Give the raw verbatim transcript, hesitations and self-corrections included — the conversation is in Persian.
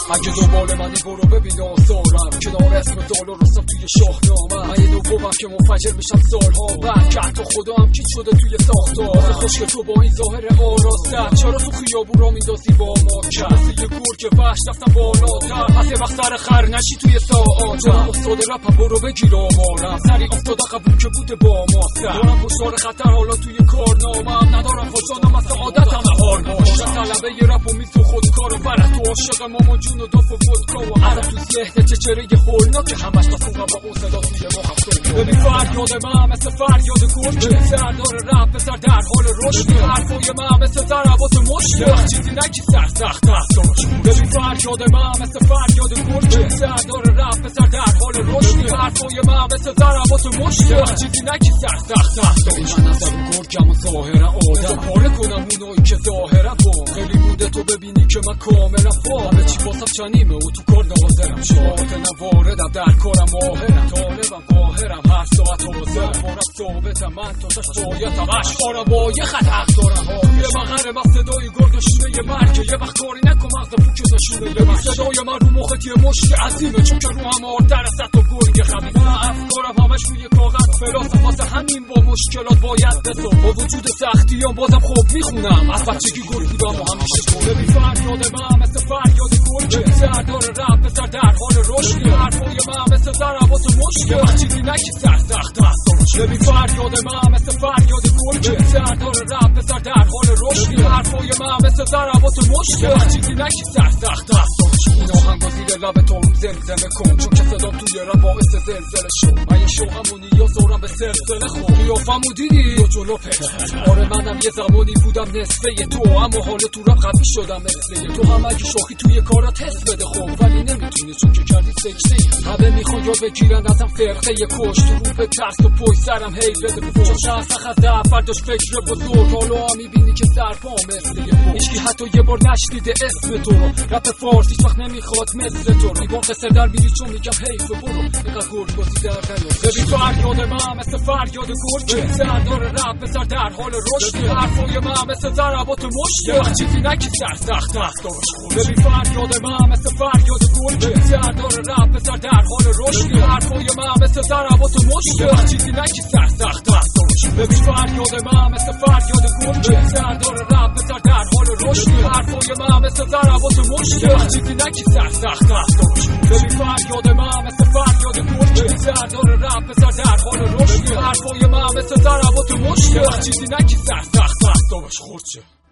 اگه دنبال منی برو ببین آثارم، کنار اسم دلار رستم توی شاهنامه. من یه نوبم که منفجر میشم سالها بعد، که حتی خدا هم کیت شده توی ساختار. خوشگل تو با این ظاهر آراسته، چرا تو خیابون را میندازی با ما کرد؟ مثل یه گور که وحش رفتم بالاتر، پس یه وقت سر خر نشی توی ساعات. دارم استاد رپم برو بگیر آمارم، سریع افتاد قبول که بوده با ماستر. دارم پشتار خطر حالا توی کارنامم، ندارم خوشانم از عادتم نهار باشم. طلبه ی رپ و میز و خودکار و فرح، تو عاشق مامان جون و داف و ودکا و عرق تو ذهن چچره هولنا که همش نفونم با اون صدا توی مخم سوم. ببین فریاد من مثل فریاد گرگه، سردار رپ بسر در حال رشد. حرفای من مثل ضربات مشت، چیزی نگی سر سخت دستاش. ببین فریاد من مثل فریاد گرگه، سردار رپ بسر در حال رشد. حرفای من مثل ضربات مشت، چیزی نگی سر سخت دستاش. من از اون گرگم و ظاهرا آدم پاره کنم اونایی که ظاهرا با. خیلی بوده تو ببینی که من کاملا با، همه چی واسم چنیمه و تو کار ناظرم. شاهد نواردم در کارم ماهرم، طالبم قاهرم، هر ساعت حاضرم. بارم ثابتم من تا تش بایتم، اشعارم با یه خط حق دارم. یه مغرم از صدای گرد و شونه مرگه، یه وقت کاری نکن مغز پوک نشونه. یه وقت صدای من رو مخت یه مشت عظیمه، چون که رو هم آردر از ست و گرگ خبیث. من افکارم همش روی کاغذ فلاسه، واسه همین با مشکلات باید بسا. با وجود سختیام بازم خوب میخونم، از بچگی گرگ بودم و همیشه گرگ. ببین فریاد من مثل فریاد گرگه، سردار رپ بسر در حال رشد. حرفای من مثل ضربات مشت، چیزی نگی سر سخت دستاش. ببین فریاد من مثل فریاد گرگه، سردار رپ بسر در حال رشد. حرفای من مثل ضربات مشت، چیزی نگی سر سخت دستاش. این آهنگا زیر لب تو رو زمزمه کن، چون که صدام توی رپ باعث زلزله شد. من یه شوقم و نیازارم به سلسله خود. قیافمو دیدی تو جلو پت، آره منم یه زمانی بودم نصفه تو، اما حال تو رپ قوی شدم مثل تو. هم اگه شوخی توی کارات حس بده خوب، ولی نمیتونی چون که کردی سکته. همه میخوان یاد بگیرن ازم فرقه کش، تو رو به ترس و پشت سرم هی بده بفوش. چون شهر سخت دفر داشت فکر بزرگ، حالا هم میبینی که سرپا مثل یه پوش. هیچکی حتی یه بار نشنیده اسم تو رو، رپ فارسی وقت نمیخواد مثل تو رو. میبان قصه در میری چون میگم حیف برو، اینقدر گرگ بازی در نیاد. ببین فریاد من مثل فریاد گرگه، سردار رپ بسر در حال رشد. حرفای من مثل ضربات مشت، چیزی نگی سر سخت دستاش. ببین فریاد من مثل فریاد گرگه، سردار رپ بسر در حال رشد. حرفای من مثل ضربات مشت، چیزی نگی سر سخت دستاش. ببین فریاد من مثل فریاد گرگه، سردار رپ بسر در حال رشد. حرفای من مثل ضربات مشت، چیزی نگی سر سخت دستاش. ببین فریاد من مثل فریاد گرگه، سردار رپ بسر در حال رشد. حرفای من مثل ضربات مشت، چیزی نگی سر سخت دستاش. خورچه